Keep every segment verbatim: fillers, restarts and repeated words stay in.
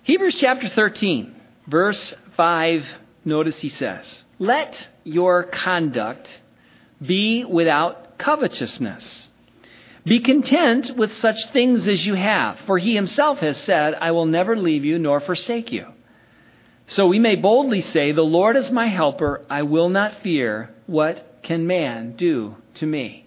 Hebrews chapter thirteen, verse five, notice he says, "Let your conduct be without covetousness. Be content with such things as you have, for he himself has said, I will never leave you nor forsake you. So we may boldly say, the Lord is my helper. I will not fear. What can man do to me?"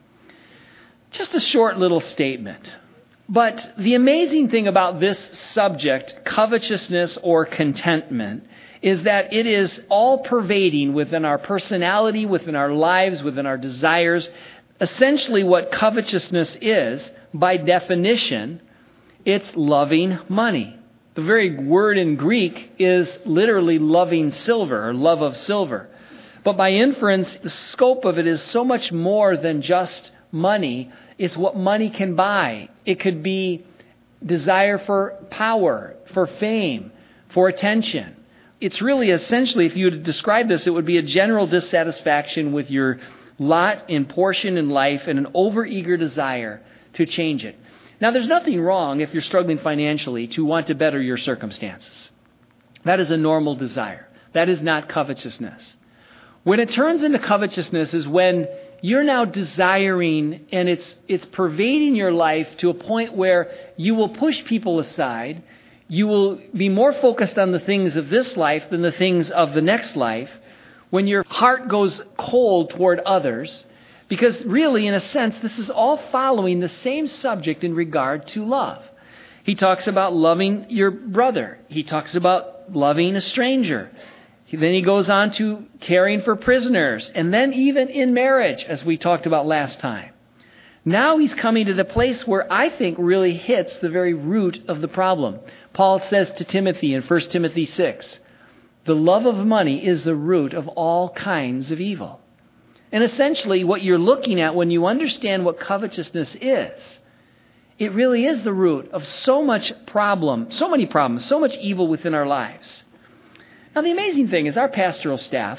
Just a short little statement. But the amazing thing about this subject, covetousness or contentment, is that it is all pervading within our personality, within our lives, within our desires. Essentially what covetousness is, by definition, it's loving money. The very word in Greek is literally loving silver, or love of silver. But by inference, the scope of it is so much more than just money. It's what money can buy. It could be desire for power, for fame, for attention. It's really essentially, if you were to describe this, it would be a general dissatisfaction with your lot and portion in life and an overeager desire to change it. Now, there's nothing wrong if you're struggling financially to want to better your circumstances. That is a normal desire. That is not covetousness. When it turns into covetousness is when you're now desiring and it's it's pervading your life to a point where you will push people aside. You will be more focused on the things of this life than the things of the next life. When your heart goes cold toward others, because really, in a sense, this is all following the same subject in regard to love. He talks about loving your brother. He talks about loving a stranger. Then he goes on to caring for prisoners, and then even in marriage, as we talked about last time. Now he's coming to the place where I think really hits the very root of the problem. Paul says to Timothy in First Timothy six, the love of money is the root of all kinds of evil. And essentially what you're looking at when you understand what covetousness is, it really is the root of so much problem, so many problems, so much evil within our lives. Now the amazing thing is our pastoral staff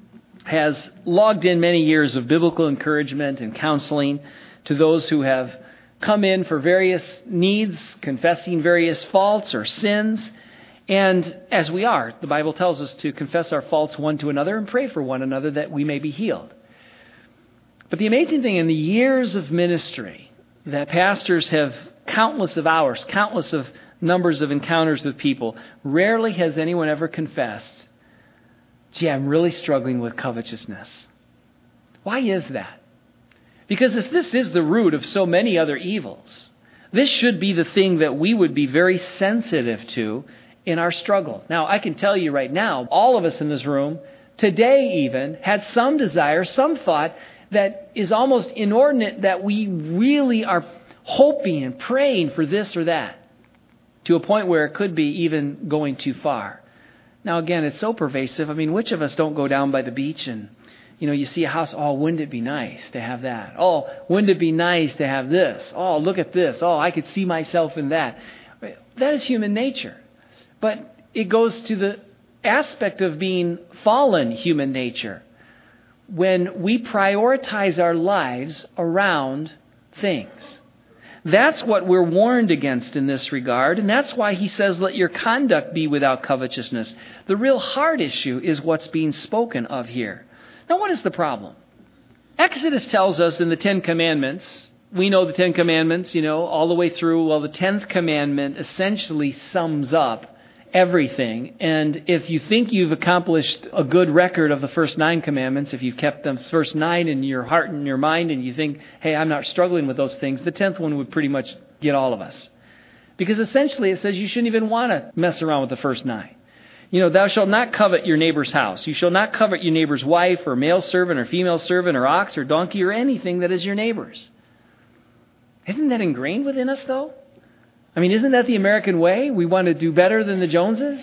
has logged in many years of biblical encouragement and counseling to those who have come in for various needs, confessing various faults or sins. And as we are, the Bible tells us to confess our faults one to another and pray for one another that we may be healed. But the amazing thing in the years of ministry, that pastors have countless of hours, countless of numbers of encounters with people, rarely has anyone ever confessed, gee, I'm really struggling with covetousness. Why is that? Because if this is the root of so many other evils, this should be the thing that we would be very sensitive to in our struggle. Now, I can tell you right now, all of us in this room, today even, had some desire, some thought that is almost inordinate that we really are hoping and praying for this or that, to a point where it could be even going too far. Now, again, it's so pervasive. I mean, which of us don't go down by the beach and, you know, you see a house, oh, wouldn't it be nice to have that? Oh, wouldn't it be nice to have this? Oh, look at this. Oh, I could see myself in that. That is human nature. But it goes to the aspect of being fallen human nature when we prioritize our lives around things. That's what we're warned against in this regard, and that's why he says, let your conduct be without covetousness. The real hard issue is what's being spoken of here. Now, what is the problem? Exodus tells us in the Ten Commandments, we know the Ten Commandments, you know, all the way through. Well, the Tenth Commandment essentially sums up everything. And if you think you've accomplished a good record of the first nine commandments, if you've kept the first nine in your heart and your mind, and you think, hey, I'm not struggling with those things, the tenth one would pretty much get all of us. Because essentially it says you shouldn't even want to mess around with the first nine. You know, thou shalt not covet your neighbor's house. You shall not covet your neighbor's wife or male servant or female servant or ox or donkey or anything that is your neighbor's. Isn't that ingrained within us, though? I mean, isn't that the American way? We want to do better than the Joneses.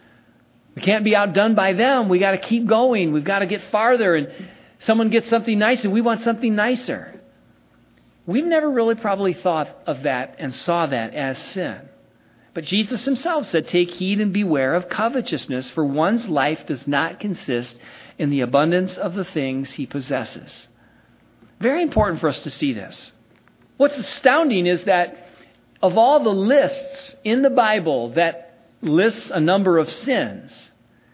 We can't be outdone by them. We got to keep going. We've got to get farther. And someone gets something nice and we want something nicer. We've never really probably thought of that and saw that as sin. But Jesus himself said, take heed and beware of covetousness, for one's life does not consist in the abundance of the things he possesses. Very important for us to see this. What's astounding is that of all the lists in the Bible that lists a number of sins.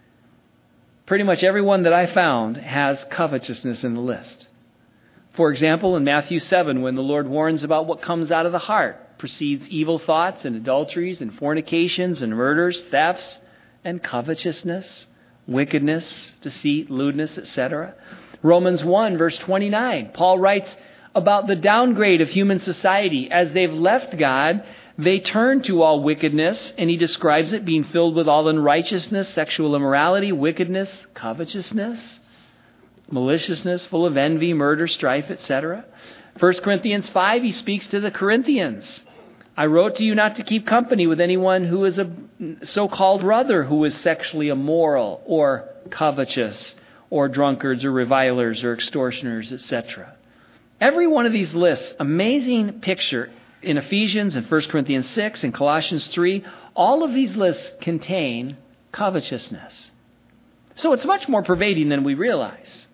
Pretty much everyone that I found has covetousness in the list. For example, in Matthew seven, when the Lord warns about what comes out of the heart, proceeds evil thoughts and adulteries and fornications and murders, thefts and covetousness, wickedness, deceit, lewdness, et cetera. Romans one, verse twenty-nine, Paul writes about the downgrade of human society. As they've left God, they turn to all wickedness, and he describes it being filled with all unrighteousness, sexual immorality, wickedness, covetousness, maliciousness, full of envy, murder, strife, et cetera. First Corinthians five, he speaks to the Corinthians. I wrote to you not to keep company with anyone who is a so-called brother who is sexually immoral or covetous or drunkards or revilers or extortioners, et cetera. Every one of these lists, amazing picture in Ephesians and First Corinthians six and Colossians three, all of these lists contain covetousness. So it's much more pervading than we realize.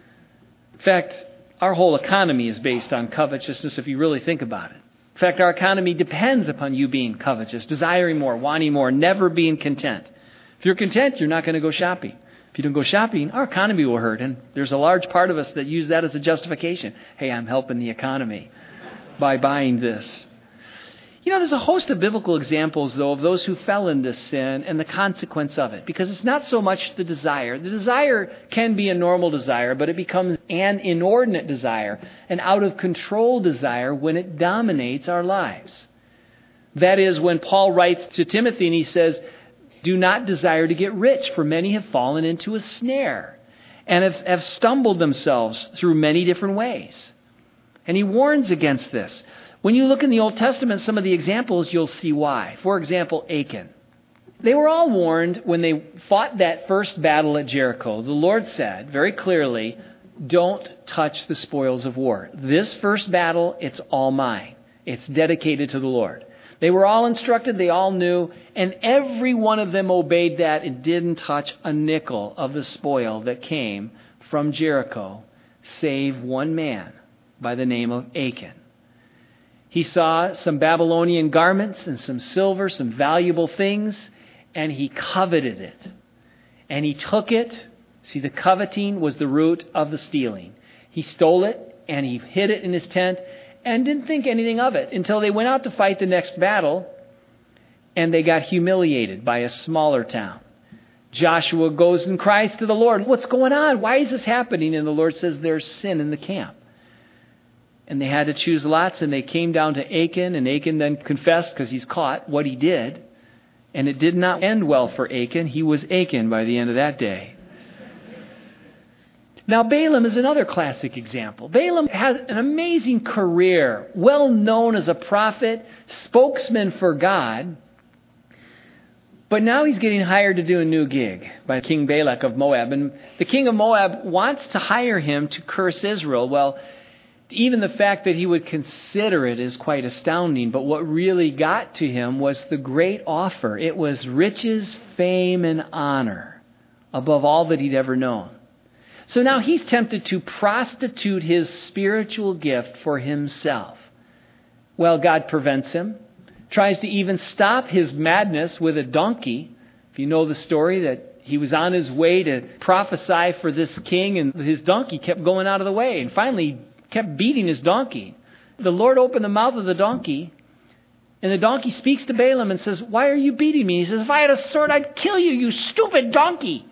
In fact, our whole economy is based on covetousness if you really think about it. In fact, our economy depends upon you being covetous, desiring more, wanting more, never being content. If you're content, you're not going to go shopping. If you don't go shopping, our economy will hurt. And there's a large part of us that use that as a justification. Hey, I'm helping the economy by buying this. You know, there's a host of biblical examples, though, of those who fell into sin and the consequence of it. Because it's not so much the desire. The desire can be a normal desire, but it becomes an inordinate desire, an out-of-control desire when it dominates our lives. That is when Paul writes to Timothy and he says, do not desire to get rich, for many have fallen into a snare and have, have stumbled themselves through many different ways. And he warns against this. When you look in the Old Testament, some of the examples, you'll see why. For example, Achan. They were all warned when they fought that first battle at Jericho. The Lord said very clearly, don't touch the spoils of war. This first battle, it's all mine. It's dedicated to the Lord. They were all instructed, they all knew, and every one of them obeyed that and didn't touch a nickel of the spoil that came from Jericho, save one man by the name of Achan. He saw some Babylonian garments and some silver, some valuable things, and he coveted it. And he took it. See, the coveting was the root of the stealing. He stole it and he hid it in his tent and didn't think anything of it until they went out to fight the next battle and they got humiliated by a smaller town. Joshua goes and cries to the Lord, what's going on? Why is this happening? And the Lord says, there's sin in the camp. And they had to choose lots, and they came down to Achan, and Achan then confessed, because he's caught, what he did. And it did not end well for Achan. He was Achan by the end of that day. Now, Balaam is another classic example. Balaam has an amazing career, well known as a prophet, spokesman for God. But now he's getting hired to do a new gig by King Balak of Moab. And the king of Moab wants to hire him to curse Israel. Well, even the fact that he would consider it is quite astounding. But what really got to him was the great offer. It was riches, fame, and honor above all that he'd ever known. So now he's tempted to prostitute his spiritual gift for himself. Well, God prevents him. Tries to even stop his madness with a donkey. If you know the story, that he was on his way to prophesy for this king and his donkey kept going out of the way. And finally kept beating his donkey. The Lord opened the mouth of the donkey, and the donkey speaks to Balaam and says, why are you beating me? He says, if I had a sword, I'd kill you, you stupid donkey.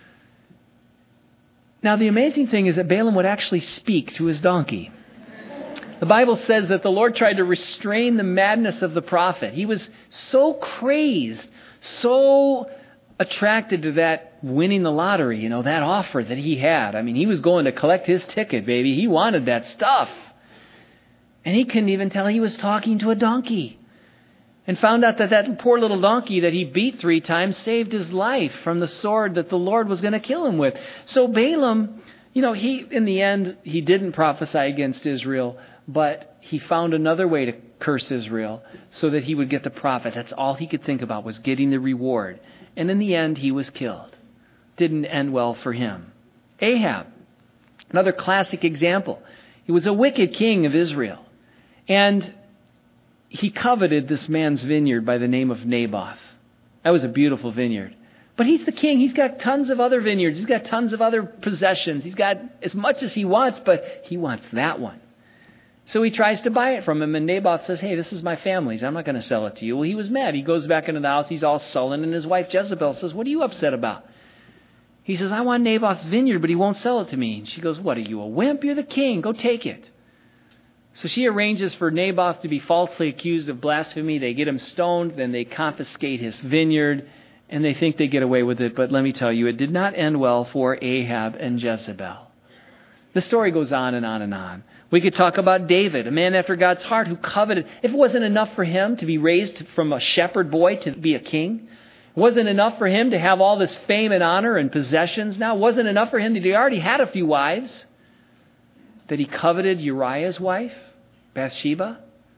Now, the amazing thing is that Balaam would actually speak to his donkey. The Bible says that the Lord tried to restrain the madness of the prophet. He was so crazed, so attracted to that winning the lottery, you know, that offer that he had. I mean, he was going to collect his ticket, baby. He wanted that stuff. And he couldn't even tell he was talking to a donkey. And found out that that poor little donkey that he beat three times saved his life from the sword that the Lord was going to kill him with. So Balaam, you know, he, in the end, he didn't prophesy against Israel, but he found another way to curse Israel so that he would get the profit. That's all he could think about, was getting the reward. And in the end, he was killed. Didn't end well for him. Ahab, another classic example. He was a wicked king of Israel. And he coveted this man's vineyard by the name of Naboth. That was a beautiful vineyard. But he's the king. He's got tons of other vineyards. He's got tons of other possessions. He's got as much as he wants, but he wants that one. So he tries to buy it from him, and Naboth says, hey, this is my family's. I'm not going to sell it to you. Well, he was mad. He goes back into the house. He's all sullen, and his wife Jezebel says, what are you upset about? He says, I want Naboth's vineyard, but he won't sell it to me. And she goes, what, are you a wimp? You're the king. Go take it. So she arranges for Naboth to be falsely accused of blasphemy. They get him stoned. Then they confiscate his vineyard, and they think they get away with it. But let me tell you, it did not end well for Ahab and Jezebel. The story goes on and on and on. We could talk about David, a man after God's heart who coveted. If it wasn't enough for him to be raised from a shepherd boy to be a king, it wasn't enough for him to have all this fame and honor and possessions now, it wasn't enough for him that he already had a few wives, that he coveted Uriah's wife, Bathsheba.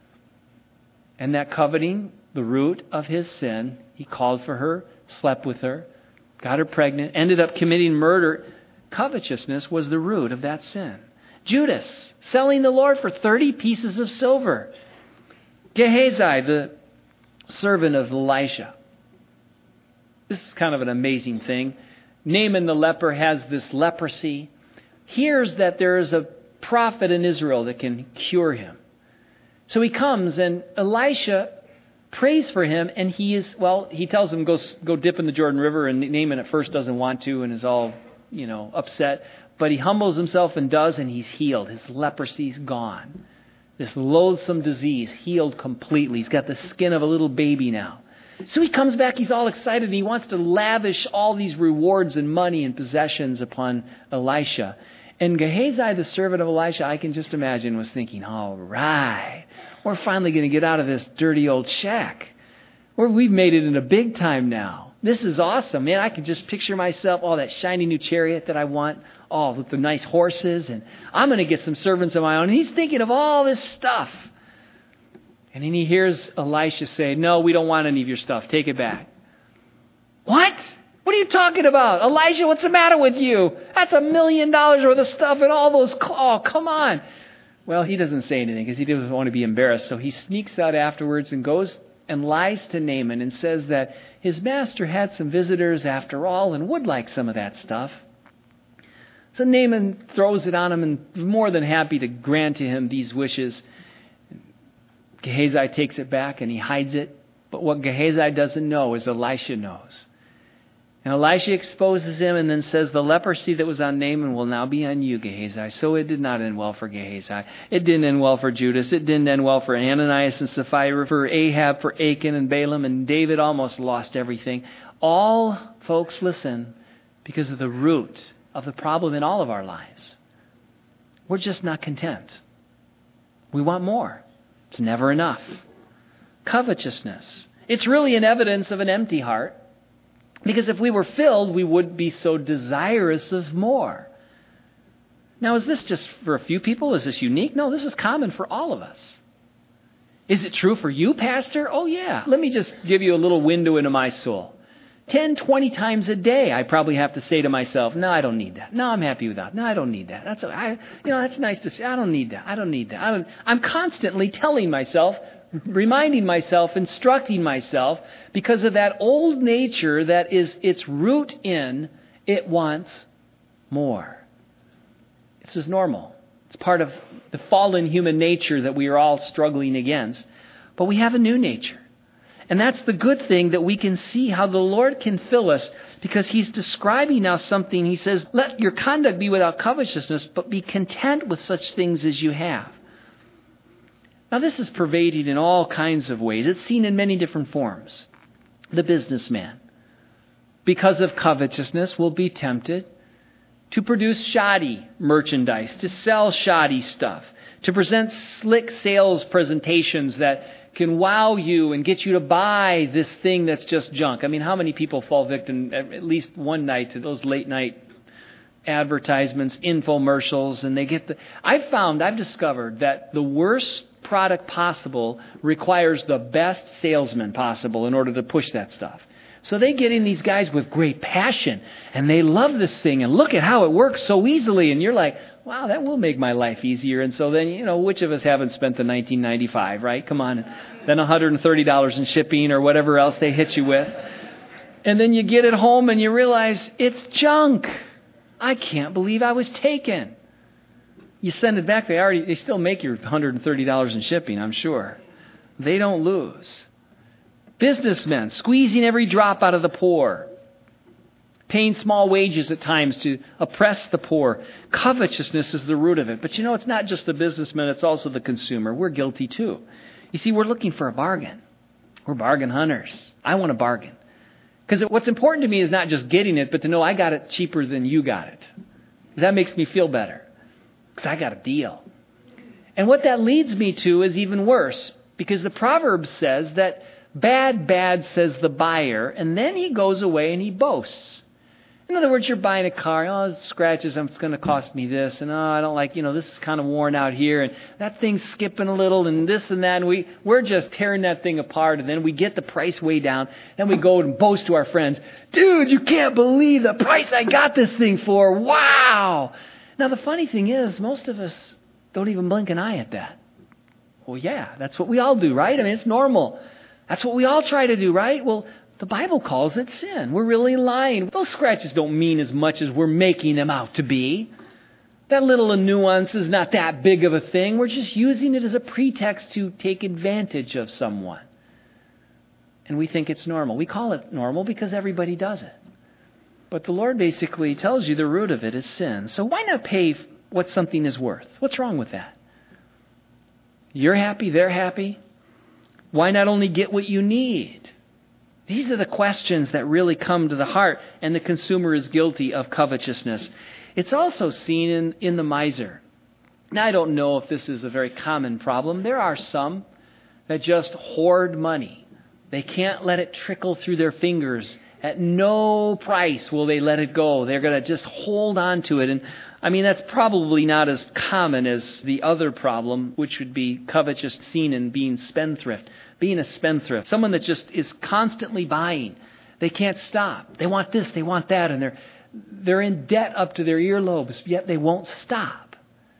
And that coveting, the root of his sin, he called for her, slept with her, got her pregnant, ended up committing murder. Covetousness was the root of that sin. Judas, selling the Lord for thirty pieces of silver. Gehazi, the servant of Elisha. This is kind of an amazing thing. Naaman the leper has this leprosy. Hears that there is a prophet in Israel that can cure him. So he comes, and Elisha prays for him, and he is, well, he tells him, go, go dip in the Jordan River, and Naaman at first doesn't want to and is all, you know, upset. But he humbles himself and does, and he's healed. His leprosy's gone. This loathsome disease healed completely. He's got the skin of a little baby now. So he comes back, he's all excited, and he wants to lavish all these rewards and money and possessions upon Elisha. And Gehazi, the servant of Elisha, I can just imagine, was thinking, all right, we're finally going to get out of this dirty old shack. We're, we've made it into big time now. This is awesome, man. I can just picture myself, all that shiny new chariot that I want, all with the nice horses, and I'm going to get some servants of my own. And he's thinking of all this stuff. And then he hears Elisha say, no, we don't want any of your stuff. Take it back. What? What are you talking about? Elijah, what's the matter with you? That's a million dollars worth of stuff and all those, oh, come on. Well, he doesn't say anything because he doesn't want to be embarrassed. So he sneaks out afterwards and goes and lies to Naaman and says that his master had some visitors after all and would like some of that stuff. So Naaman throws it on him and more than happy to grant to him these wishes. Gehazi takes it back and he hides it. But what Gehazi doesn't know is Elisha knows. And Elisha exposes him and then says, the leprosy that was on Naaman will now be on you, Gehazi. So it did not end well for Gehazi. It didn't end well for Judas. It didn't end well for Ananias and Sapphira, for Ahab, for Achan and Balaam. And David almost lost everything. All, folks, listen, because of the root of the problem in all of our lives. We're just not content. We want more. It's never enough. Covetousness. It's really an evidence of an empty heart. Because if we were filled, we wouldn't be so desirous of more. Now, is this just for a few people? Is this unique? No, this is common for all of us. Is it true for you, Pastor? Oh, yeah. Let me just give you a little window into my soul. Ten, twenty times a day, I probably have to say to myself, no, I don't need that. No, I'm happy with that. No, I don't need that. That's, I, you know, that's nice to say. I don't need that. I don't need that. I don't, I'm constantly telling myself, reminding myself, instructing myself, because of that old nature that is its root in, it wants more. This is normal. It's part of the fallen human nature that we are all struggling against. But we have a new nature. And that's the good thing, that we can see how the Lord can fill us, because he's describing now something. He says, let your conduct be without covetousness, but be content with such things as you have. Now, this is pervaded in all kinds of ways. It's seen in many different forms. The businessman, because of covetousness, will be tempted to produce shoddy merchandise, to sell shoddy stuff, to present slick sales presentations that can wow you and get you to buy this thing that's just junk. I mean, how many people fall victim at least one night to those late night advertisements, infomercials, and they get the... I've found, I've discovered that the worst product possible requires the best salesman possible in order to push that stuff. So they get in these guys with great passion, and they love this thing, and look at how it works so easily, and you're like, wow, that will make my life easier. And so then, you know, which of us haven't spent the nineteen ninety-five, right? Come on. Then one hundred thirty dollars in shipping or whatever else they hit you with. And then you get it home and you realize it's junk. I can't believe I was taken. You send it back. They already, they still make your one hundred thirty dollars in shipping, I'm sure. They don't lose. Businessmen squeezing every drop out of the poor. Paying small wages at times to oppress the poor. Covetousness is the root of it. But you know, it's not just the businessman, it's also the consumer. We're guilty too. You see, we're looking for a bargain. We're bargain hunters. I want a bargain. Because what's important to me is not just getting it, but to know I got it cheaper than you got it. That makes me feel better. Because I got a deal. And what that leads me to is even worse. Because the Proverbs says that bad, bad, says the buyer. And then he goes away and he boasts. In other words, you're buying a car. Oh, it scratches. It's going to cost me this. And oh, I don't like, you know, this is kind of worn out here. And that thing's skipping a little and this and that. And we, we're just tearing that thing apart. And then we get the price way down. Then we go and boast to our friends. Dude, you can't believe the price I got this thing for. Wow. Now, the funny thing is, most of us don't even blink an eye at that. Well, yeah, that's what we all do, right? I mean, it's normal. That's what we all try to do, right? Well, the Bible calls it sin. We're really lying. Those scratches don't mean as much as we're making them out to be. That little nuance is not that big of a thing. We're just using it as a pretext to take advantage of someone. And we think it's normal. We call it normal because everybody does it. But the Lord basically tells you the root of it is sin. So why not pay what something is worth? What's wrong with that? You're happy, they're happy. Why not only get what you need? These are the questions that really come to the heart, and the consumer is guilty of covetousness. It's also seen in, in the miser. Now, I don't know if this is a very common problem. There are some that just hoard money. They can't let it trickle through their fingers. At no price will they let it go. They're going to just hold on to it. And I mean, that's probably not as common as the other problem, which would be covetous seen in being spendthrift. Being a spendthrift, someone that just is constantly buying. They can't stop. They want this, they want that, and they're they're in debt up to their earlobes, yet they won't stop.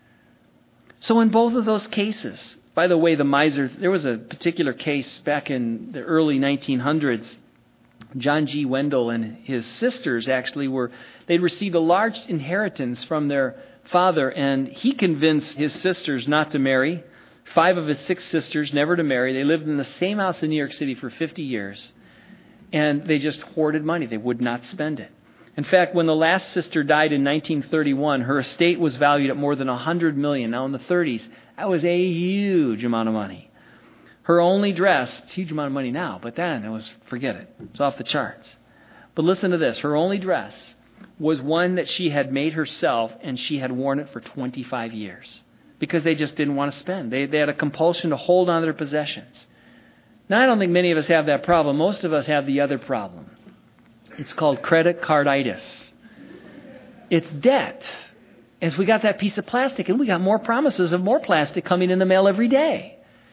So in both of those cases, by the way, the miser, there was a particular case back in the early nineteen hundreds. John G. Wendell and his sisters actually were, they'd received a large inheritance from their father, and he convinced his sisters not to marry. Five of his six sisters never to marry. They lived in the same house in New York City for fifty years. And they just hoarded money. They would not spend it. In fact, when the last sister died in nineteen thirty-one, her estate was valued at more than one hundred million dollars. Now in the thirties, that was a huge amount of money. Her only dress, it's a huge amount of money now, but then it was, forget it. It's off the charts. But listen to this. Her only dress was one that she had made herself, and she had worn it for twenty-five years. Because they just didn't want to spend. They, they had a compulsion to hold on to their possessions. Now, I don't think many of us have that problem. Most of us have the other problem. It's called credit carditis. It's debt. As we got that piece of plastic, and we got more promises of more plastic coming in the mail every day.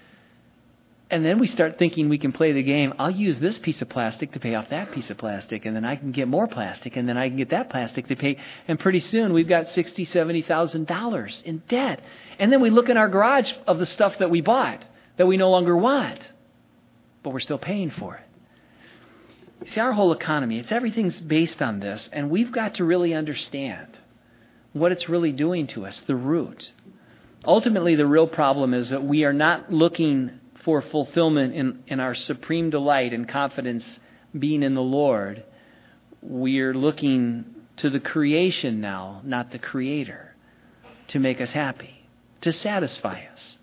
And then we start thinking we can play the game. I'll use this piece of plastic to pay off that piece of plastic, and then I can get more plastic, and then I can get that plastic to pay. And pretty soon we've got sixty thousand dollars, seventy thousand dollars in debt. And then we look in our garage of the stuff that we bought that we no longer want, but we're still paying for it. See, our whole economy, it's everything's based on this, and we've got to really understand what it's really doing to us, the root. Ultimately, the real problem is that we are not looking for fulfillment in, in our supreme delight and confidence being in the Lord. We're looking to the creation now, not the Creator, to make us happy, to satisfy us.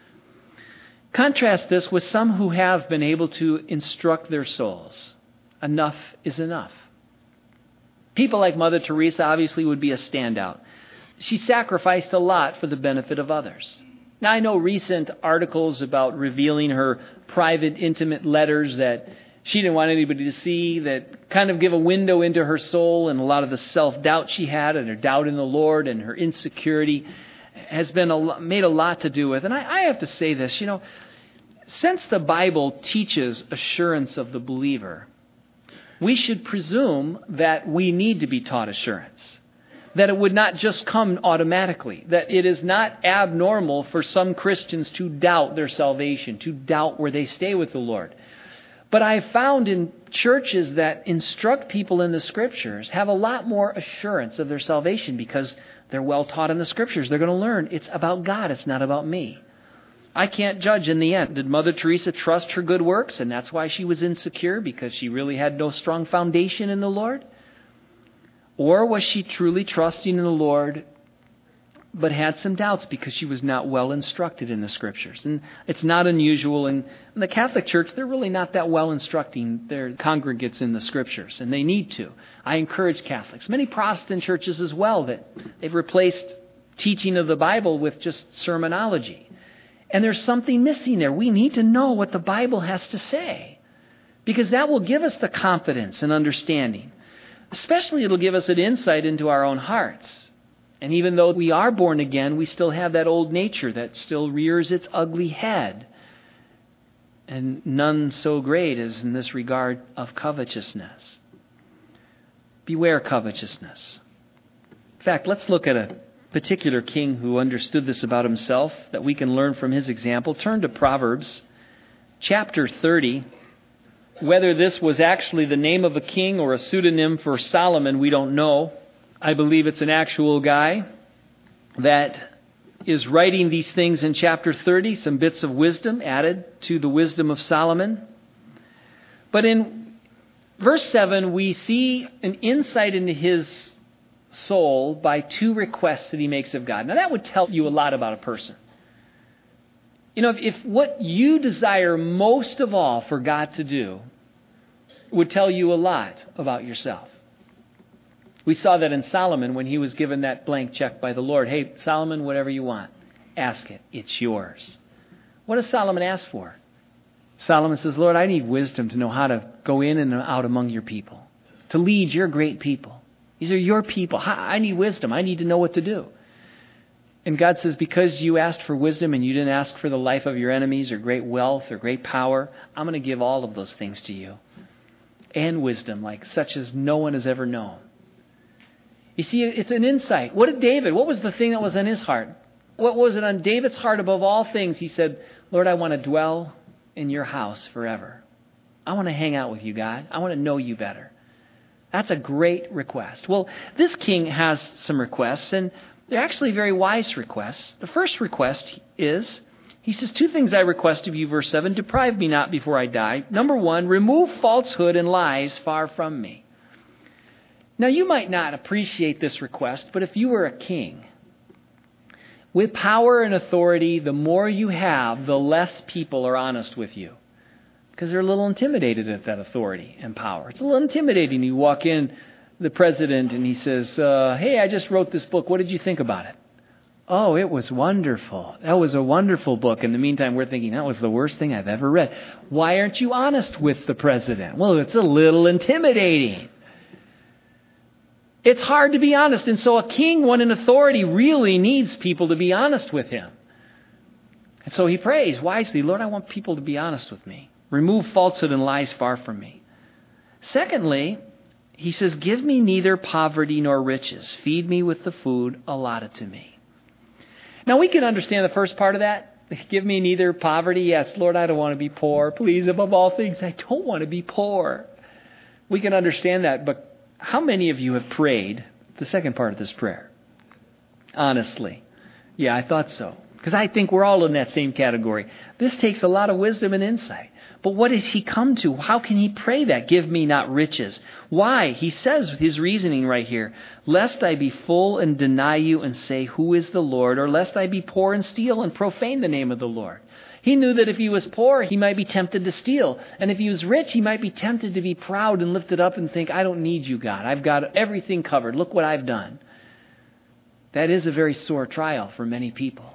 Contrast this with some who have been able to instruct their souls. Enough is enough. People like Mother Teresa obviously would be a standout. She sacrificed a lot for the benefit of others. Now, I know recent articles about revealing her private, intimate letters that she didn't want anybody to see, that kind of give a window into her soul, and a lot of the self-doubt she had and her doubt in the Lord and her insecurity has been a, made a lot to do with. And I, I have to say this, you know, since the Bible teaches assurance of the believer, we should presume that we need to be taught assurance. That it would not just come automatically. That it is not abnormal for some Christians to doubt their salvation, to doubt where they stay with the Lord. But I've found in churches that instruct people in the Scriptures have a lot more assurance of their salvation because they're well taught in the Scriptures. They're going to learn it's about God. It's not about me. I can't judge in the end. Did Mother Teresa trust her good works and that's why she was insecure because she really had no strong foundation in the Lord? Or was she truly trusting in the Lord but had some doubts because she was not well instructed in the Scriptures? And it's not unusual. In, in the Catholic Church, they're really not that well instructing their congregants in the Scriptures, and they need to. I encourage Catholics. Many Protestant churches as well, that they've replaced teaching of the Bible with just sermonology. And there's something missing there. We need to know what the Bible has to say, because that will give us the confidence and understanding. Especially it'll give us an insight into our own hearts. And even though we are born again, we still have that old nature that still rears its ugly head. And none so great as in this regard of covetousness. Beware covetousness. In fact, let's look at a particular king who understood this about himself that we can learn from his example. Turn to Proverbs chapter thirty. Whether this was actually the name of a king or a pseudonym for Solomon, we don't know. I believe it's an actual guy that is writing these things in chapter thirty, some bits of wisdom added to the wisdom of Solomon. But in verse seven, we see an insight into his soul by two requests that he makes of God. Now that would tell you a lot about a person. You know, if, if what you desire most of all for God to do would tell you a lot about yourself. We saw that in Solomon when he was given that blank check by the Lord. Hey, Solomon, whatever you want, ask it. It's yours. What does Solomon ask for? Solomon says, Lord, I need wisdom to know how to go in and out among your people, to lead your great people. These are your people. I need wisdom. I need to know what to do. And God says, because you asked for wisdom and you didn't ask for the life of your enemies or great wealth or great power, I'm going to give all of those things to you. And wisdom, like such as no one has ever known. You see, it's an insight. What did David, what was the thing that was on his heart? What was it on David's heart above all things? He said, Lord, I want to dwell in your house forever. I want to hang out with you, God. I want to know you better. That's a great request. Well, this king has some requests, and they're actually very wise requests. The first request is, he says, two things I request of you, verse seven, deprive me not before I die. Number one, remove falsehood and lies far from me. Now, you might not appreciate this request, but if you were a king, with power and authority, the more you have, the less people are honest with you. Because they're a little intimidated at that authority and power. It's a little intimidating. You walk in, the president, and he says, uh, hey, I just wrote this book. What did you think about it? Oh, it was wonderful. That was a wonderful book. In the meantime, we're thinking, that was the worst thing I've ever read. Why aren't you honest with the president? Well, it's a little intimidating. It's hard to be honest. And so a king, one in authority, really needs people to be honest with him. And so he prays wisely, Lord, I want people to be honest with me. Remove falsehood and lies far from me. Secondly, he says, give me neither poverty nor riches. Feed me with the food allotted to me. Now, we can understand the first part of that. Give me neither poverty. Yes, Lord, I don't want to be poor. Please, above all things, I don't want to be poor. We can understand that. But how many of you have prayed the second part of this prayer? Honestly. Yeah, I thought so. Because I think we're all in that same category. This takes a lot of wisdom and insight. But what does he come to? How can he pray that? Give me not riches. Why? He says his reasoning right here. Lest I be full and deny you and say, who is the Lord? Or lest I be poor and steal and profane the name of the Lord. He knew that if he was poor, he might be tempted to steal. And if he was rich, he might be tempted to be proud and lifted up and think, I don't need you, God. I've got everything covered. Look what I've done. That is a very sore trial for many people.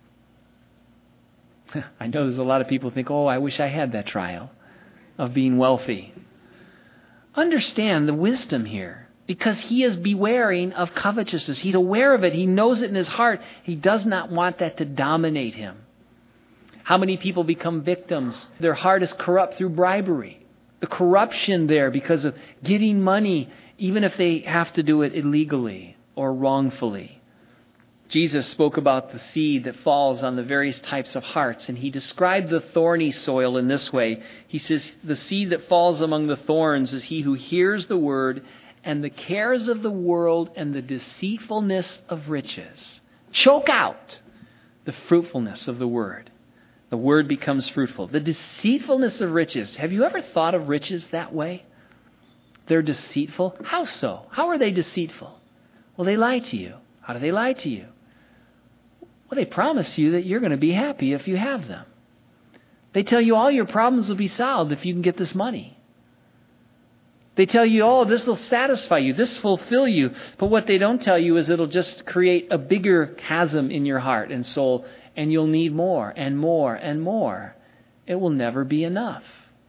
I know there's a lot of people who think, oh, I wish I had that trial of being wealthy. Understand the wisdom here, because he is bewaring of covetousness. He's aware of it. He knows it in his heart. He does not want that to dominate him. How many people become victims? Their heart is corrupt through bribery. The corruption there because of getting money, even if they have to do it illegally or wrongfully. Jesus spoke about the seed that falls on the various types of hearts, and he described the thorny soil in this way. He says, the seed that falls among the thorns is he who hears the word, and the cares of the world and the deceitfulness of riches choke out the fruitfulness of the word. The word becomes fruitful. The deceitfulness of riches. Have you ever thought of riches that way? They're deceitful. How so? How are they deceitful? Well, they lie to you. How do they lie to you? Well, they promise you that you're going to be happy if you have them. They tell you all your problems will be solved if you can get this money. They tell you, oh, this will satisfy you, this will fulfill you. But what they don't tell you is it'll just create a bigger chasm in your heart and soul, and you'll need more and more and more. It will never be enough.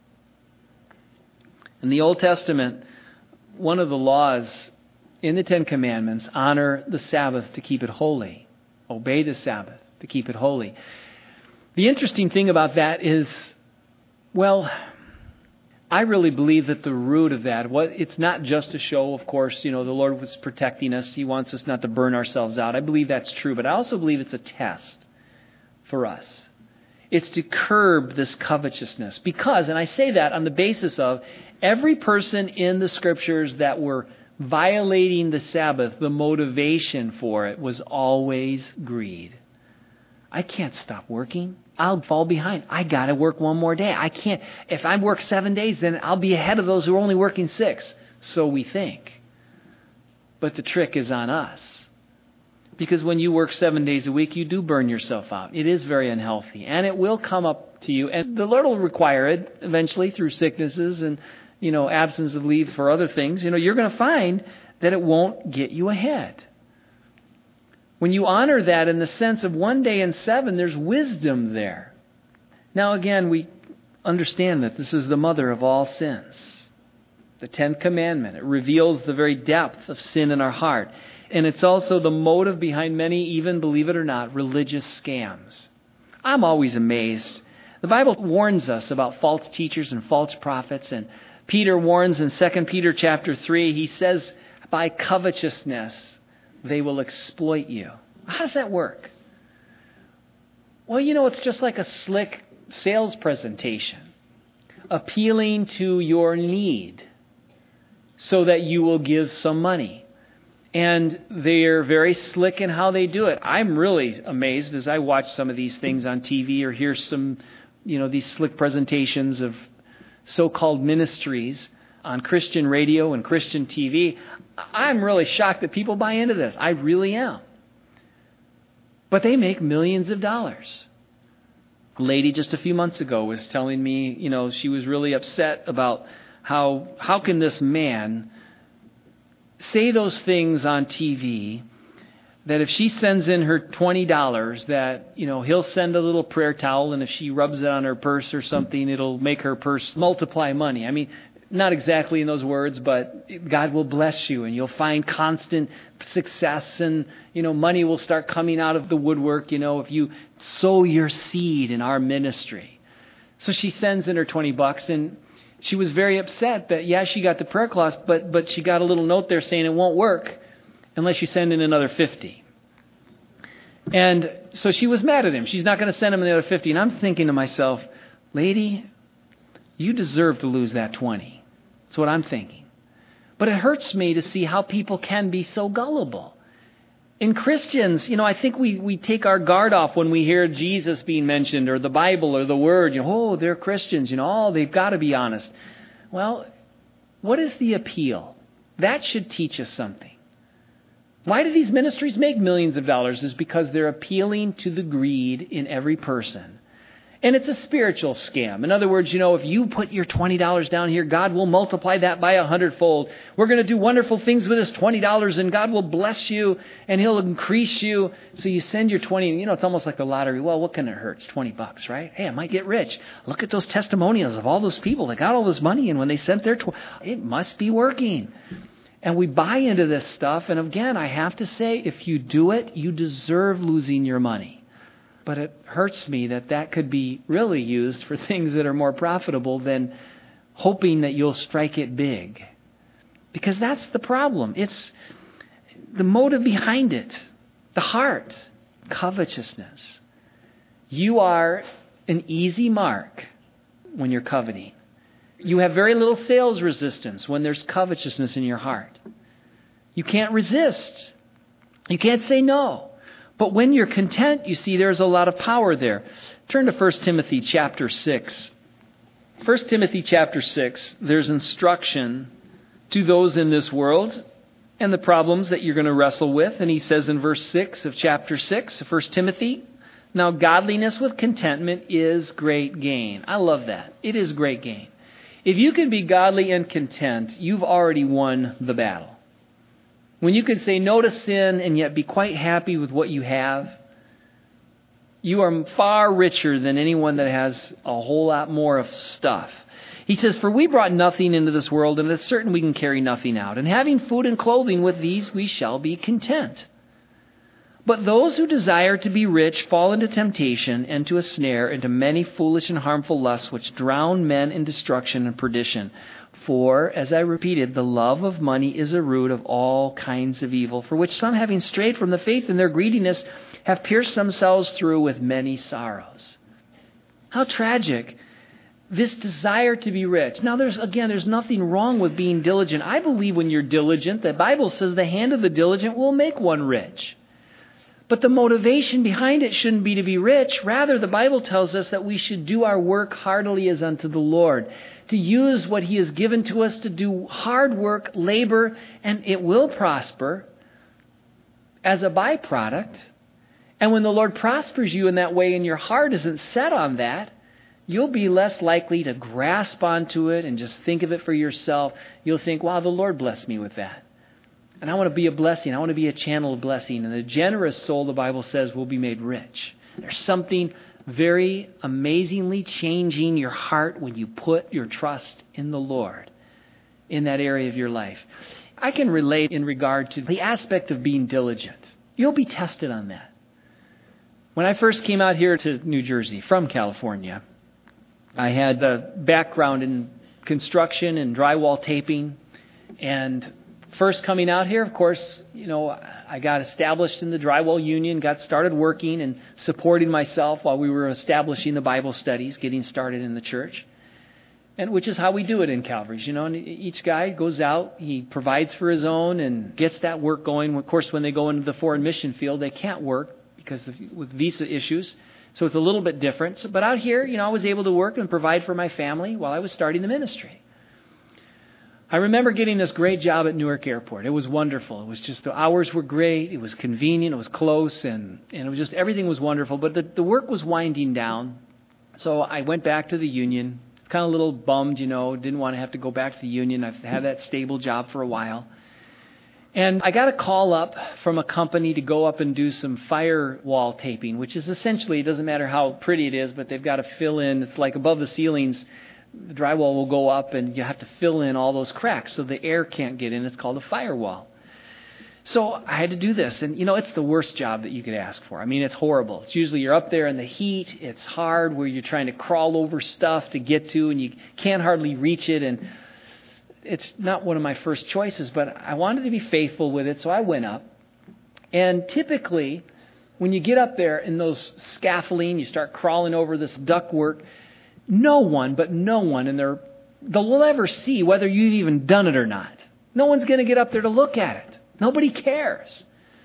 In the Old Testament, one of the laws in the Ten Commandments, honor the Sabbath to keep it holy. Obey the Sabbath to keep it holy. The interesting thing about that is, well, I really believe that the root of that, what it's not just a show, of course, you know, the Lord was protecting us. He wants us not to burn ourselves out. I believe that's true, but I also believe it's a test for us. It's to curb this covetousness. Because, and I say that on the basis of every person in the Scriptures that were violating the Sabbath, the motivation for it was always greed. I can't stop working. I'll fall behind. I got to work one more day. I can't. If I work seven days, then I'll be ahead of those who are only working six. So we think. But the trick is on us. Because when you work seven days a week, you do burn yourself out. It is very unhealthy. And it will come up to you. And the Lord will require it eventually through sicknesses and, you know, absence of leave for other things. You know, you're going to find that it won't get you ahead. When you honor that in the sense of one day in seven, there's wisdom there. Now, again, we understand that this is the mother of all sins. The Tenth Commandment. It reveals the very depth of sin in our heart. And it's also the motive behind many, even, believe it or not, religious scams. I'm always amazed. The Bible warns us about false teachers and false prophets. And Peter warns in Second Peter chapter three, he says, by covetousness, they will exploit you. How does that work? Well, you know, it's just like a slick sales presentation, appealing to your need so that you will give some money. And they're very slick in how they do it. I'm really amazed as I watch some of these things on T V or hear some, you know, these slick presentations of so-called ministries on Christian radio and Christian T V. I'm really shocked that people buy into this. I really am. But they make millions of dollars. A lady just a few months ago was telling me, you know, she was really upset about how how can this man say those things on T V that if she sends in her twenty dollars that, you know, he'll send a little prayer towel, and if she rubs it on her purse or something, it'll make her purse multiply money. I mean, not exactly in those words, but God will bless you and you'll find constant success, and, you know, money will start coming out of the woodwork, you know, if you sow your seed in our ministry. So she sends in her twenty bucks, and she was very upset that, yeah, she got the prayer cloth, but but she got a little note there saying it won't work unless you send in another fifty. And so she was mad at him. She's not going to send him another fifty. And I'm thinking to myself, lady, you deserve to lose that twenty. That's what I'm thinking. But it hurts me to see how people can be so gullible. In Christians, you know, I think we, we take our guard off when we hear Jesus being mentioned or the Bible or the Word. You know, oh, they're Christians. You know, oh, they've got to be honest. Well, what is the appeal? That should teach us something. Why do these ministries make millions of dollars? Is because they're appealing to the greed in every person. And it's a spiritual scam. In other words, you know, if you put your twenty dollars down here, God will multiply that by a hundredfold. We're going to do wonderful things with this twenty dollars, and God will bless you and He'll increase you. So you send your twenty, you know, it's almost like the lottery. Well, what can it hurt? It's twenty bucks, right? Hey, I might get rich. Look at those testimonials of all those people that got all this money, and when they sent their twenty, it must be working. And we buy into this stuff. And again, I have to say, if you do it, you deserve losing your money. But it hurts me that that could be really used for things that are more profitable than hoping that you'll strike it big. Because that's the problem. It's the motive behind it. The heart, covetousness. You are an easy mark when you're coveting. You have very little sales resistance when there's covetousness in your heart. You can't resist. You can't say no. But when you're content, you see there's a lot of power there. Turn to First Timothy chapter six. First Timothy chapter six, there's instruction to those in this world and the problems that you're going to wrestle with. And he says in verse six of chapter six of First Timothy, now godliness with contentment is great gain. I love that. It is great gain. If you can be godly and content, you've already won the battle. When you can say no to sin and yet be quite happy with what you have, you are far richer than anyone that has a whole lot more of stuff. He says, for we brought nothing into this world, and it's certain we can carry nothing out. And having food and clothing, with these we shall be content. But those who desire to be rich fall into temptation and to a snare, into many foolish and harmful lusts, which drown men in destruction and perdition. For, as I repeated, the love of money is a root of all kinds of evil, for which some, having strayed from the faith in their greediness, have pierced themselves through with many sorrows. How tragic. This desire to be rich. Now, there's again, there's nothing wrong with being diligent. I believe when you're diligent, the Bible says the hand of the diligent will make one rich. But the motivation behind it shouldn't be to be rich. Rather, the Bible tells us that we should do our work heartily as unto the Lord. To use what He has given to us to do hard work, labor, and it will prosper as a byproduct. And when the Lord prospers you in that way and your heart isn't set on that, you'll be less likely to grasp onto it and just think of it for yourself. You'll think, wow, the Lord blessed me with that. And I want to be a blessing. I want to be a channel of blessing. And the generous soul, the Bible says, will be made rich. There's something very amazingly changing your heart when you put your trust in the Lord in that area of your life. I can relate in regard to the aspect of being diligent. You'll be tested on that. When I first came out here to New Jersey from California, I had a background in construction and drywall taping. And first coming out here, of course, you know, I got established in the drywall union, got started working and supporting myself while we were establishing the Bible studies, getting started in the church. And which is how we do it in Calvary's, you know, and each guy goes out, he provides for his own and gets that work going. Of course, when they go into the foreign mission field, they can't work because of, with visa issues. So it's a little bit different. So, but out here, you know, I was able to work and provide for my family while I was starting the ministry. I remember getting this great job at Newark Airport. It was wonderful. It was just, the hours were great. It was convenient. It was close. And, and it was just, everything was wonderful. But the, the work was winding down. So I went back to the union. Kind of a little bummed, you know, didn't want to have to go back to the union. I've had that stable job for a while. And I got a call up from a company to go up and do some firewall taping, which is essentially, it doesn't matter how pretty it is, but they've got to fill in, it's like above the ceilings, the drywall will go up and you have to fill in all those cracks so the air can't get in. It's called a firewall. So I had to do this. And, you know, it's the worst job that you could ask for. I mean, it's horrible. It's usually you're up there in the heat. It's hard where you're trying to crawl over stuff to get to and you can't hardly reach it. And it's not one of my first choices, but I wanted to be faithful with it. So I went up. And typically, when you get up there in those scaffolding, you start crawling over this ductwork, no one, but no one in there, they'll ever see whether you've even done it or not. No one's going to get up there to look at it. Nobody cares.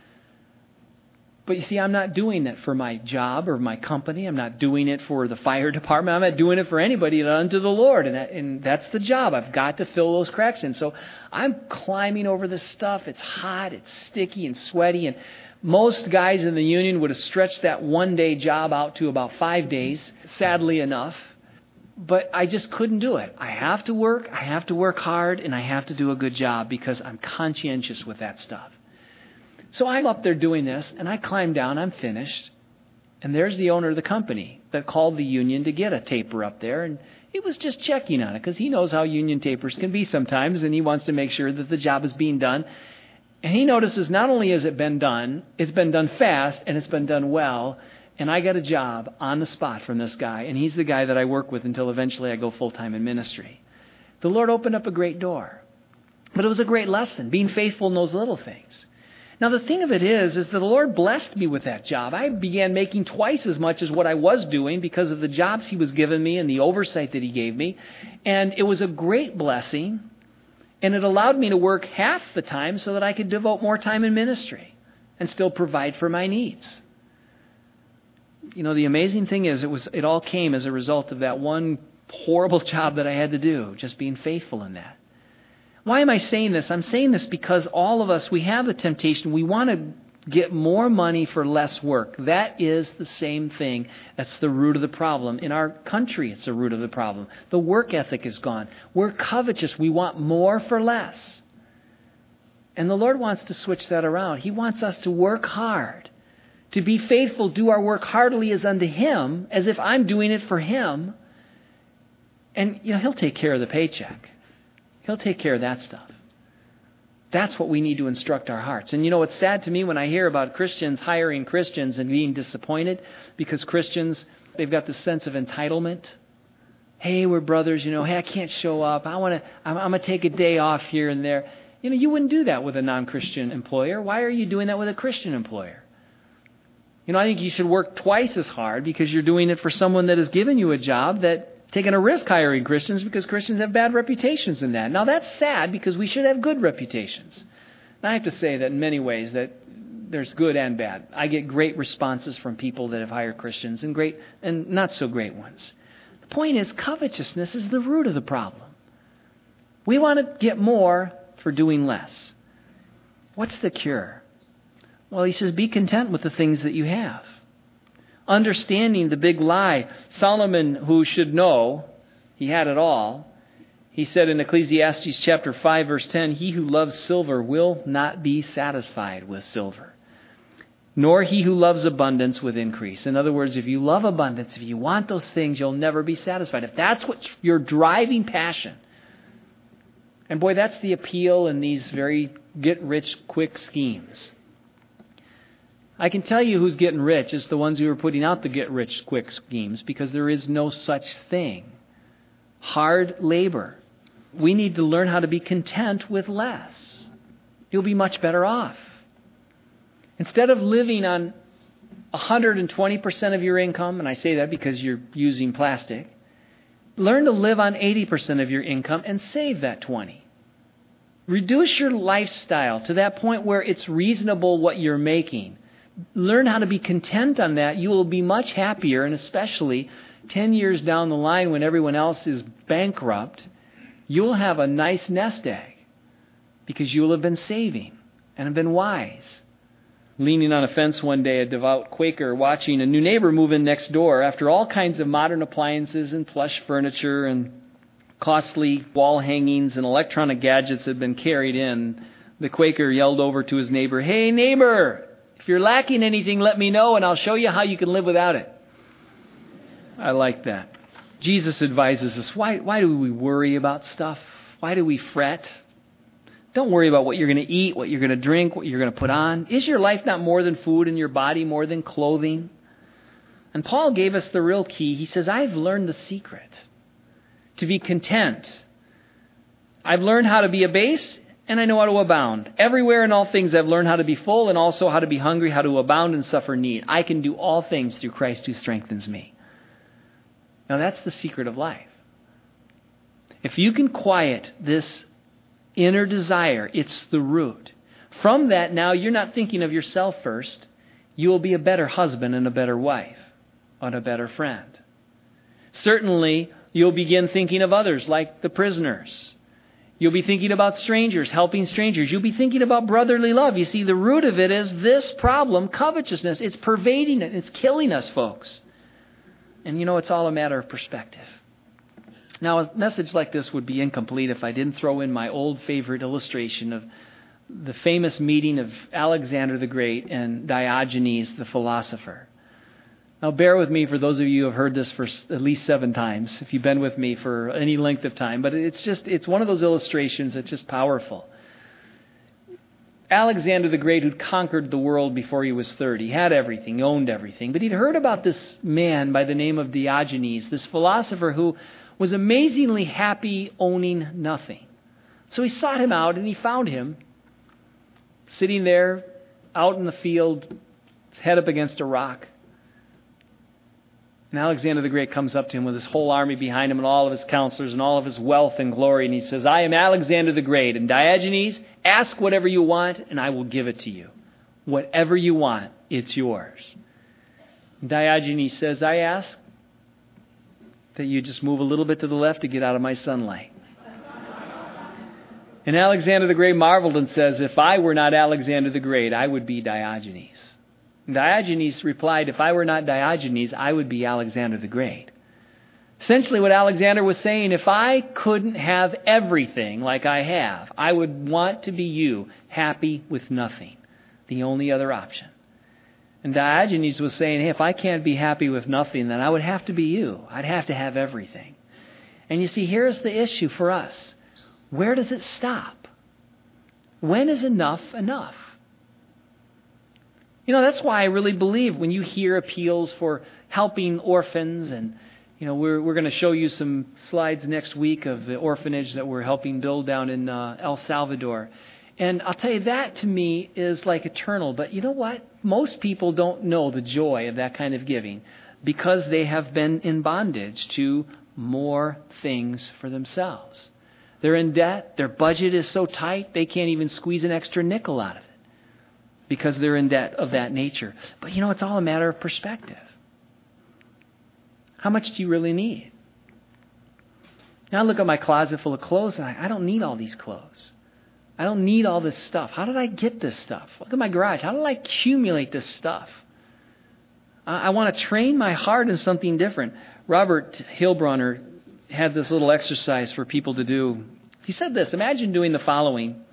But you see, I'm not doing it for my job or my company. I'm not doing it for the fire department. I'm not doing it for anybody unto the Lord. And, that, and that's the job. I've got to fill those cracks in. So I'm climbing over this stuff. It's hot. It's sticky and sweaty. And most guys in the union would have stretched that one-day job out to about five days, sadly enough. But I just couldn't do it. I have to work, I have to work hard, and I have to do a good job because I'm conscientious with that stuff. So I'm up there doing this, and I climb down, I'm finished, and there's the owner of the company that called the union to get a taper up there, and he was just checking on it because he knows how union tapers can be sometimes, and he wants to make sure that the job is being done. And he notices not only has it been done, it's been done fast, and it's been done well. And I got a job on the spot from this guy. And he's the guy that I work with until eventually I go full-time in ministry. The Lord opened up a great door. But it was a great lesson, being faithful in those little things. Now, the thing of it is, is that the Lord blessed me with that job. I began making twice as much as what I was doing because of the jobs He was giving me and the oversight that He gave me. And it was a great blessing. And it allowed me to work half the time so that I could devote more time in ministry and still provide for my needs. You know, the amazing thing is, it was it all came as a result of that one horrible job that I had to do, just being faithful in that. Why am I saying this? I'm saying this because all of us, we have the temptation. We want to get more money for less work. That is the same thing. That's the root of the problem. In our country, it's the root of the problem. The work ethic is gone. We're covetous. We want more for less. And the Lord wants to switch that around. He wants us to work hard, to be faithful, do our work heartily as unto Him, as if I'm doing it for Him. And, you know, He'll take care of the paycheck. He'll take care of that stuff. That's what we need to instruct our hearts. And you know, it's sad to me when I hear about Christians hiring Christians and being disappointed because Christians, they've got this sense of entitlement. Hey, we're brothers, you know, hey, I can't show up. I want to, I'm, I'm going to take a day off here and there. You know, you wouldn't do that with a non-Christian employer. Why are you doing that with a Christian employer? You know, I think you should work twice as hard because you're doing it for someone that has given you a job that taking a risk hiring Christians because Christians have bad reputations in that. Now, that's sad because we should have good reputations. And I have to say that in many ways that there's good and bad. I get great responses from people that have hired Christians and great and not so great ones. The point is, covetousness is the root of the problem. We want to get more for doing less. What's the cure? Well, He says, be content with the things that you have. Understanding the big lie. Solomon, who should know, he had it all. He said in Ecclesiastes chapter five, verse ten, he who loves silver will not be satisfied with silver, nor he who loves abundance with increase. In other words, if you love abundance, if you want those things, you'll never be satisfied. If that's what your driving passion, and boy, that's the appeal in these very get-rich-quick schemes. I can tell you who's getting rich. It's the ones who are putting out the get-rich-quick schemes, because there is no such thing. Hard labor. We need to learn how to be content with less. You'll be much better off. Instead of living on one hundred twenty percent of your income, and I say that because you're using plastic, learn to live on eighty percent of your income and save that twenty. Reduce your lifestyle to that point where it's reasonable what you're making. Learn how to be content on that. You will be much happier, and especially ten years down the line when everyone else is bankrupt, you'll have a nice nest egg because you'll have been saving and have been wise. Leaning on a fence one day, a devout Quaker watching a new neighbor move in next door after all kinds of modern appliances and plush furniture and costly wall hangings and electronic gadgets had been carried in. The Quaker yelled over to his neighbor, "Hey neighbor, if you're lacking anything, let me know and I'll show you how you can live without it." I like that. Jesus advises us, why, why do we worry about stuff? Why do we fret? Don't worry about what you're going to eat, what you're going to drink, what you're going to put on. Is your life not more than food and your body more than clothing? And Paul gave us the real key. He says, I've learned the secret to be content. I've learned how to be abased and I know how to abound. Everywhere in all things I've learned how to be full and also how to be hungry, how to abound and suffer need. I can do all things through Christ who strengthens me. Now that's the secret of life. If you can quiet this inner desire, it's the root. From that, now you're not thinking of yourself first. You will be a better husband and a better wife and a better friend. Certainly, you'll begin thinking of others like the prisoners. You'll be thinking about strangers, helping strangers. You'll be thinking about brotherly love. You see, the root of it is this problem, covetousness. It's pervading it. It's killing us, folks. And you know, it's all a matter of perspective. Now, a message like this would be incomplete if I didn't throw in my old favorite illustration of the famous meeting of Alexander the Great and Diogenes the philosopher. Now, bear with me for those of you who have heard this for at least seven times, if you've been with me for any length of time. But it's just, it's one of those illustrations that's just powerful. Alexander the Great, who'd conquered the world before he was thirty, had everything, owned everything. But he'd heard about this man by the name of Diogenes, this philosopher who was amazingly happy owning nothing. So he sought him out and he found him sitting there out in the field, his head up against a rock. And Alexander the Great comes up to him with his whole army behind him and all of his counselors and all of his wealth and glory. And he says, I am Alexander the Great. And Diogenes, ask whatever you want and I will give it to you. Whatever you want, it's yours. And Diogenes says, I ask that you just move a little bit to the left to get out of my sunlight. And Alexander the Great marveled and says, if I were not Alexander the Great, I would be Diogenes. Diogenes replied, if I were not Diogenes, I would be Alexander the Great. Essentially what Alexander was saying, if I couldn't have everything like I have, I would want to be you, happy with nothing, the only other option. And Diogenes was saying, hey, if I can't be happy with nothing, then I would have to be you. I'd have to have everything. And you see, here's the issue for us. Where does it stop? When is enough enough? You know, that's why I really believe when you hear appeals for helping orphans, and, you know, we're we're going to show you some slides next week of the orphanage that we're helping build down in uh, El Salvador. And I'll tell you, that to me is like eternal. But you know what? Most people don't know the joy of that kind of giving because they have been in bondage to more things for themselves. They're in debt. Their budget is so tight they can't even squeeze an extra nickel out of it because they're in debt of that nature. But you know, it's all a matter of perspective. How much do you really need? Now I look at my closet full of clothes and I, I don't need all these clothes. I don't need all this stuff. How did I get this stuff? Look at my garage. How did I accumulate this stuff? I, I want to train my heart in something different. Robert Hilbrunner had this little exercise for people to do. He said this, imagine doing the following.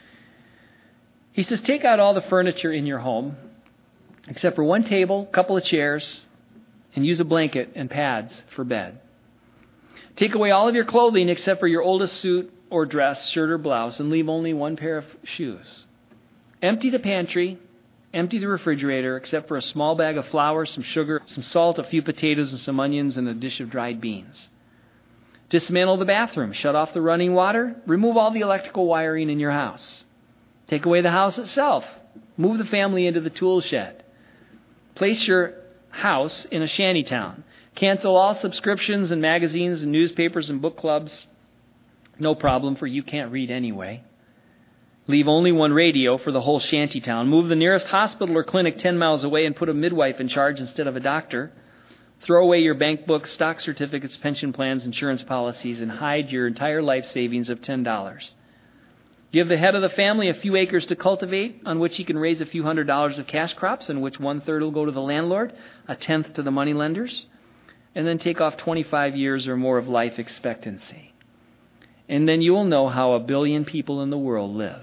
He says, take out all the furniture in your home, except for one table, a couple of chairs, and use a blanket and pads for bed. Take away all of your clothing except for your oldest suit or dress, shirt or blouse, and leave only one pair of shoes. Empty the pantry, empty the refrigerator, except for a small bag of flour, some sugar, some salt, a few potatoes, and some onions, and a dish of dried beans. Dismantle the bathroom, shut off the running water, remove all the electrical wiring in your house. Take away the house itself. Move the family into the tool shed. Place your house in a shanty town. Cancel all subscriptions and magazines and newspapers and book clubs. No problem, for you can't read anyway. Leave only one radio for the whole shanty town. Move the nearest hospital or clinic ten miles away and put a midwife in charge instead of a doctor. Throw away your bank books, stock certificates, pension plans, insurance policies, and hide your entire life savings of ten dollars. Give the head of the family a few acres to cultivate, on which he can raise a few hundred dollars of cash crops, in which one-third will go to the landlord, a tenth to the moneylenders, and then take off twenty-five years or more of life expectancy. And then you will know how a billion people in the world live.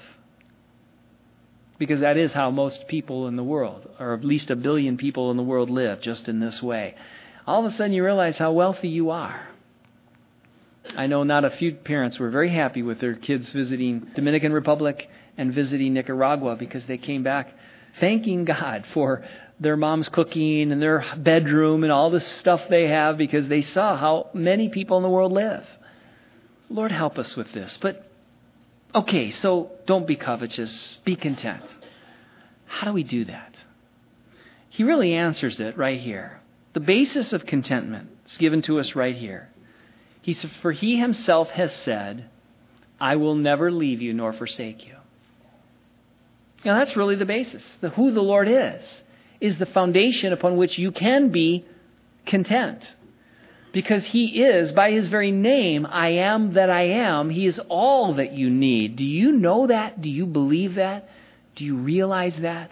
Because that is how most people in the world, or at least a billion people in the world, live, just in this way. All of a sudden you realize how wealthy you are. I know not a few parents were very happy with their kids visiting Dominican Republic and visiting Nicaragua because they came back thanking God for their mom's cooking and their bedroom and all this stuff they have because they saw how many people in the world live. Lord, help us with this. But, okay, so don't be covetous. Be content. How do we do that? He really answers it right here. The basis of contentment is given to us right here. He said, for he himself has said, I will never leave you nor forsake you. Now that's really the basis. The who the Lord is, is the foundation upon which you can be content. Because he is, by his very name, I am that I am. He is all that you need. Do you know that? Do you believe that? Do you realize that?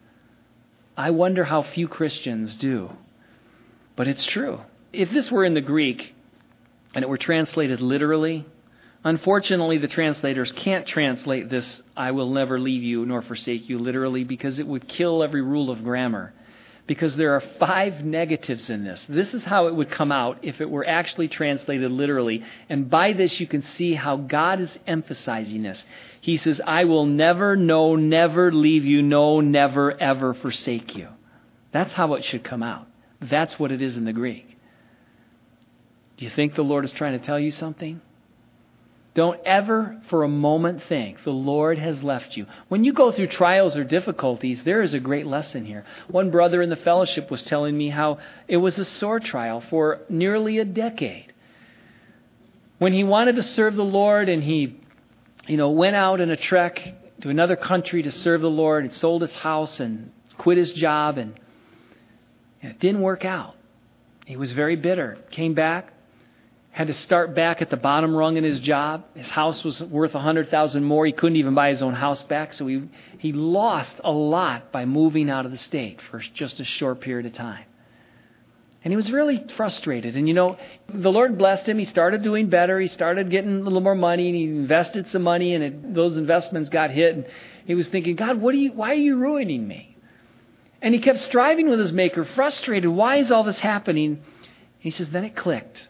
I wonder how few Christians do. But it's true. If this were in the Greek, and it were translated literally, unfortunately the translators can't translate this, I will never leave you nor forsake you, literally, because it would kill every rule of grammar. Because there are five negatives in this. This is how it would come out if it were actually translated literally. And by this you can see how God is emphasizing this. He says, I will never, no, never leave you, no, never, ever forsake you. That's how it should come out. That's what it is in the Greek. Do you think the Lord is trying to tell you something? Don't ever for a moment think the Lord has left you. When you go through trials or difficulties, there is a great lesson here. One brother in the fellowship was telling me how it was a sore trial for nearly a decade. When he wanted to serve the Lord and he, you know, went out in a trek to another country to serve the Lord and sold his house and quit his job, and it didn't work out. He was very bitter. Came back. Had to start back at the bottom rung in his job. His house was worth one hundred thousand dollars more. He couldn't even buy his own house back. So he he lost a lot by moving out of the state for just a short period of time. And he was really frustrated. And you know, the Lord blessed him. He started doing better. He started getting a little more money, and he invested some money, and it, those investments got hit. And he was thinking, God, what are you? Why are you ruining me? And he kept striving with his Maker, frustrated. Why is all this happening? And he says, then it clicked.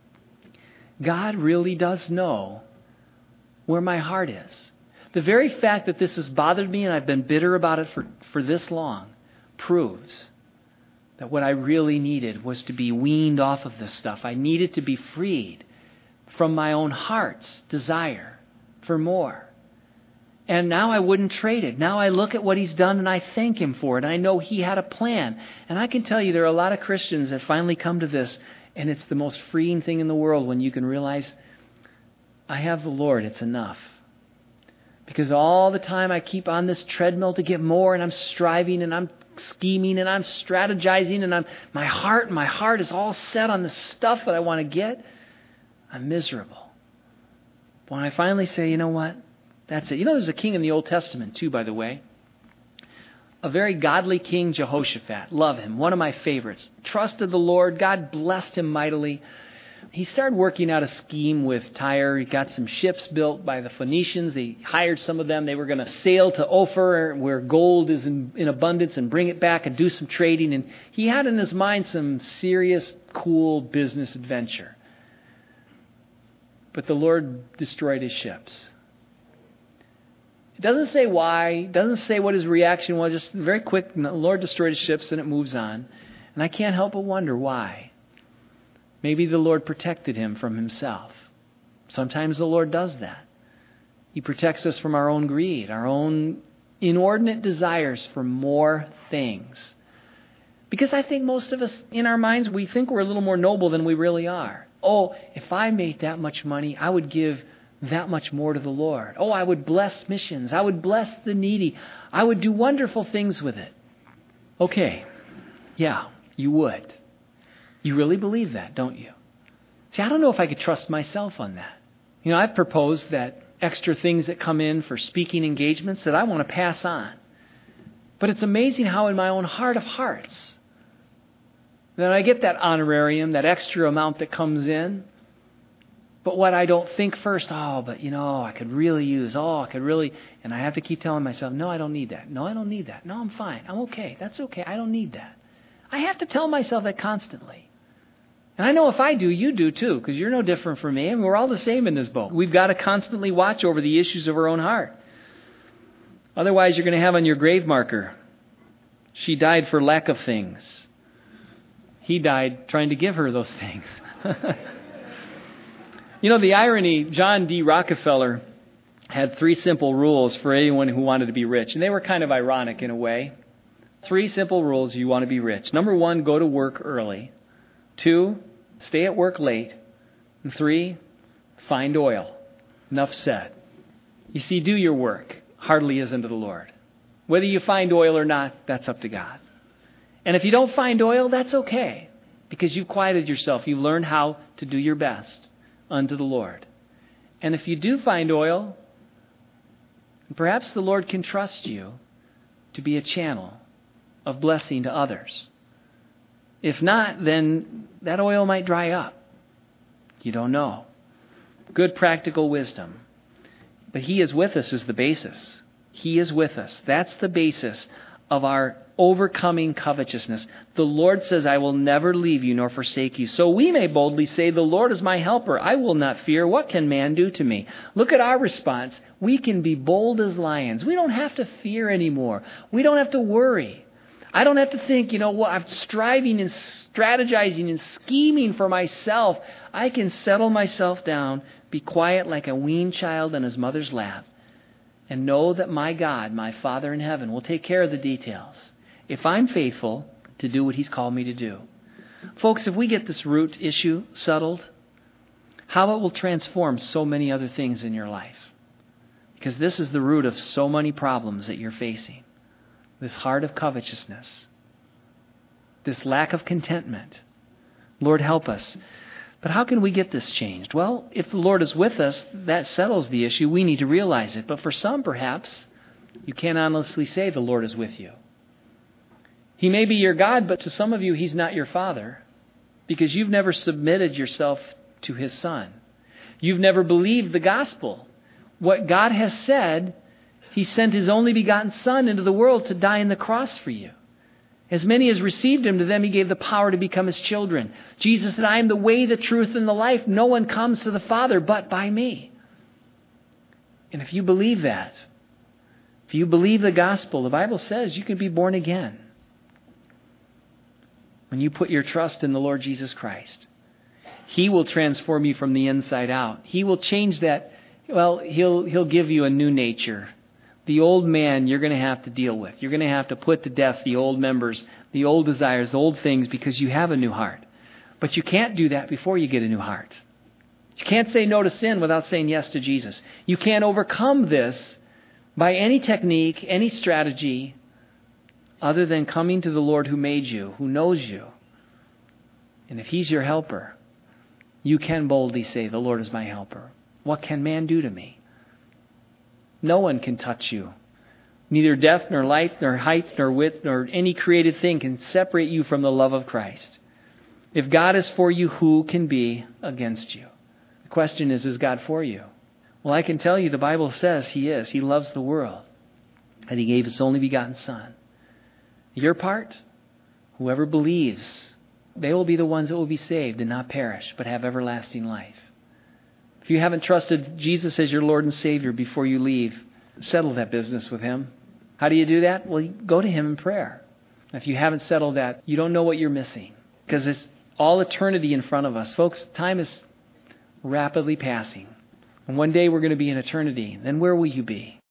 God really does know where my heart is. The very fact that this has bothered me and I've been bitter about it for, for this long proves that what I really needed was to be weaned off of this stuff. I needed to be freed from my own heart's desire for more. And now I wouldn't trade it. Now I look at what he's done and I thank him for it. I know he had a plan. And I can tell you there are a lot of Christians that finally come to this. And it's the most freeing thing in the world when you can realize, I have the Lord, it's enough. Because all the time I keep on this treadmill to get more, and I'm striving, and I'm scheming, and I'm strategizing, and I'm my heart, my heart is all set on the stuff that I want to get. I'm miserable. But when I finally say, you know what? That's it. You know, there's a king in the Old Testament too, by the way. A very godly king, Jehoshaphat. Love him. One of my favorites. Trusted the Lord. God blessed him mightily. He started working out a scheme with Tyre. He got some ships built by the Phoenicians. They hired some of them. They were going to sail to Ophir, where gold is in, in abundance, and bring it back and do some trading. And he had in his mind some serious, cool business adventure. But the Lord destroyed his ships. It doesn't say why. It doesn't say what his reaction was. Just very quick, the Lord destroyed his ships and it moves on. And I can't help but wonder why. Maybe the Lord protected him from himself. Sometimes the Lord does that. He protects us from our own greed, our own inordinate desires for more things. Because I think most of us, in our minds, we think we're a little more noble than we really are. Oh, if I made that much money, I would give that much more to the Lord. Oh, I would bless missions. I would bless the needy. I would do wonderful things with it. Okay, yeah, you would. You really believe that, don't you? See, I don't know if I could trust myself on that. You know, I've proposed that extra things that come in for speaking engagements that I want to pass on. But it's amazing how in my own heart of hearts, then I get that honorarium, that extra amount that comes in. But what I don't think first, oh, but you know, I could really use, oh, I could really, and I have to keep telling myself, no, I don't need that. No, I don't need that. No, I'm fine. I'm okay. That's okay. I don't need that. I have to tell myself that constantly. And I know if I do, you do too, because you're no different from me. I mean, we're all the same in this boat. We've got to constantly watch over the issues of our own heart. Otherwise, you're going to have on your grave marker, she died for lack of things. He died trying to give her those things. You know, the irony, John D. Rockefeller had three simple rules for anyone who wanted to be rich. And they were kind of ironic in a way. Three simple rules if you want to be rich. Number one, go to work early. Two, stay at work late. And three, find oil. Enough said. You see, do your work. Hardly is unto the Lord. Whether you find oil or not, that's up to God. And if you don't find oil, that's okay. Because you've quieted yourself. You've learned how to do your best unto the Lord. And if you do find oil, perhaps the Lord can trust you to be a channel of blessing to others. If not, then that oil might dry up. You don't know. Good practical wisdom. But He is with us is the basis. He is with us. That's the basis of our overcoming covetousness. The Lord says, I will never leave you nor forsake you. So we may boldly say, the Lord is my helper. I will not fear. What can man do to me? Look at our response. We can be bold as lions. We don't have to fear anymore. We don't have to worry. I don't have to think, you know what, I'm striving and strategizing and scheming for myself. I can settle myself down, Be quiet like a weaned child in his mother's lap. And know that my God, my Father in heaven, will take care of the details if I'm faithful to do what he's called me to do. Folks, if we get this root issue settled, how it will transform so many other things in your life. Because this is the root of so many problems that you're facing. This heart of covetousness. This lack of contentment. Lord, help us. But how can we get this changed? Well, if the Lord is with us, that settles the issue. We need to realize it. But for some, perhaps, you can't honestly say the Lord is with you. He may be your God, but to some of you, he's not your Father. Because you've never submitted yourself to his Son. You've never believed the gospel. What God has said, he sent his only begotten Son into the world to die on the cross for you. As many as received him, to them he gave the power to become his children. Jesus said, I am the way, the truth, and the life. No one comes to the Father but by me. And if you believe that, if you believe the gospel, the Bible says you can be born again. When you put your trust in the Lord Jesus Christ, he will transform you from the inside out. He will change that. Well, he'll he'll give you a new nature. The old man you're going to have to deal with. You're going to have to put to death the old members, the old desires, the old things, because you have a new heart. But you can't do that before you get a new heart. You can't say no to sin without saying yes to Jesus. You can't overcome this by any technique, any strategy, other than coming to the Lord who made you, who knows you. And if he's your helper, you can boldly say, the Lord is my helper. What can man do to me? No one can touch you. Neither death, nor life, nor height, nor width, nor any created thing can separate you from the love of Christ. If God is for you, who can be against you? The question is, is God for you? Well, I can tell you the Bible says he is. He loves the world. And he gave his only begotten Son. Your part, whoever believes, they will be the ones that will be saved and not perish, but have everlasting life. If you haven't trusted Jesus as your Lord and Savior before you leave, settle that business with him. How do you do that? Well, go to him in prayer. If you haven't settled that, you don't know what you're missing. Because it's all eternity in front of us. Folks, time is rapidly passing. And one day we're going to be in eternity. Then where will you be?